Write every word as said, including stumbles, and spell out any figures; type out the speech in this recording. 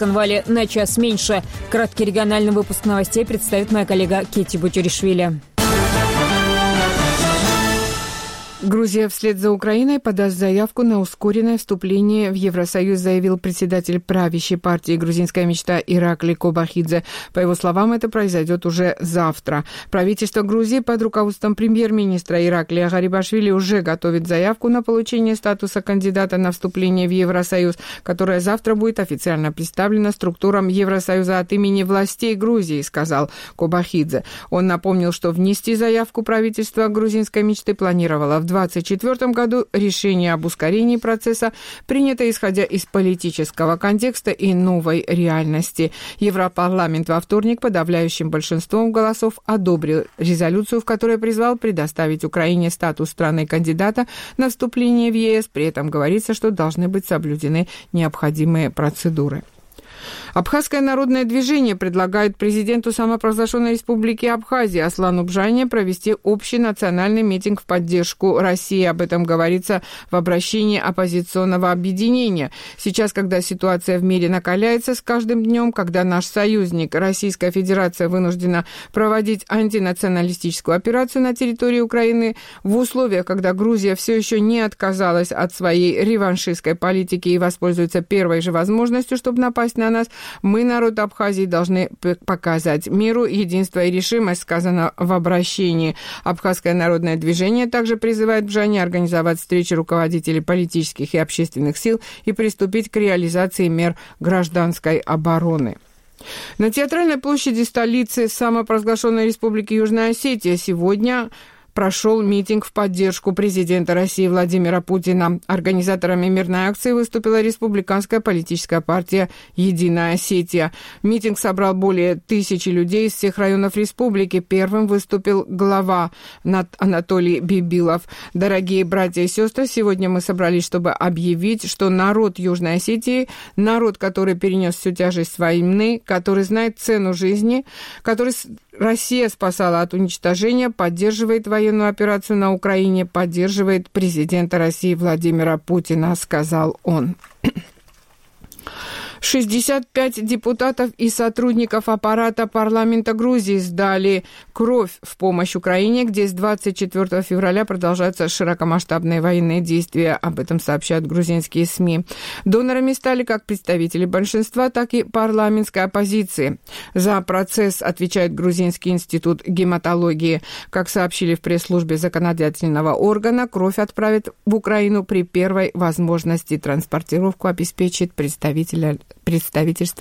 Цхинвале на час меньше. Краткий региональный выпуск новостей представит моя коллега Кити Бутюришвили. Грузия вслед за Украиной подаст заявку на ускоренное вступление в Евросоюз, заявил председатель правящей партии «Грузинская мечта» Иракли Кобахидзе. По его словам, это произойдет уже завтра. Правительство Грузии под руководством премьер-министра Ираклия Гарибашвили уже готовит заявку на получение статуса кандидата на вступление в Евросоюз, которая завтра будет официально представлена структурам Евросоюза от имени властей Грузии, сказал Кобахидзе. Он напомнил, что внести заявку правительство «Грузинской мечты» планировало в две тысячи двадцать четвёртом году. Решение об ускорении процесса принято исходя из политического контекста и новой реальности. Европарламент во вторник подавляющим большинством голосов одобрил резолюцию, в которой призвал предоставить Украине статус страны-кандидата на вступление в ЕС. При этом говорится, что должны быть соблюдены необходимые процедуры. Абхазское народное движение предлагает президенту самопровозглашенной республики Абхазия Аслану Бжане провести общий национальный митинг в поддержку России. Об этом говорится в обращении оппозиционного объединения. Сейчас, когда ситуация в мире накаляется с каждым днем, когда наш союзник Российская Федерация вынуждена проводить антинационалистическую операцию на территории Украины, в условиях, когда Грузия все еще не отказалась от своей реваншистской политики и воспользуется первой же возможностью, чтобы напасть на нас, мы, народ Абхазии, должны показать миру единство и решимость, сказано в обращении. Абхазское народное движение также призывает Бжане организовать встречи руководителей политических и общественных сил и приступить к реализации мер гражданской обороны. На театральной площади столицы самопровозглашенной республики Южная Осетия сегодня прошел митинг в поддержку президента России Владимира Путина. Организаторами мирной акции выступила республиканская политическая партия «Единая Осетия». Митинг собрал более тысячи людей из всех районов республики. Первым выступил глава Анатолий Бибилов. Дорогие братья и сестры, сегодня мы собрались, чтобы объявить, что народ Южной Осетии, народ, который перенес всю тяжесть войны, который знает цену жизни, который Россия спасала от уничтожения, поддерживает военную операцию на Украине, поддерживает президента России Владимира Путина, сказал он. шестьдесят пять депутатов и сотрудников аппарата парламента Грузии сдали кровь в помощь Украине, где с двадцать четвёртого февраля продолжаются широкомасштабные военные действия. Об этом сообщают грузинские СМИ. Донорами стали как представители большинства, так и парламентской оппозиции. За процесс отвечает Грузинский институт гематологии. Как сообщили в пресс-службе законодательного органа, кровь отправят в Украину при первой возможности. Транспортировку обеспечит представитель представительство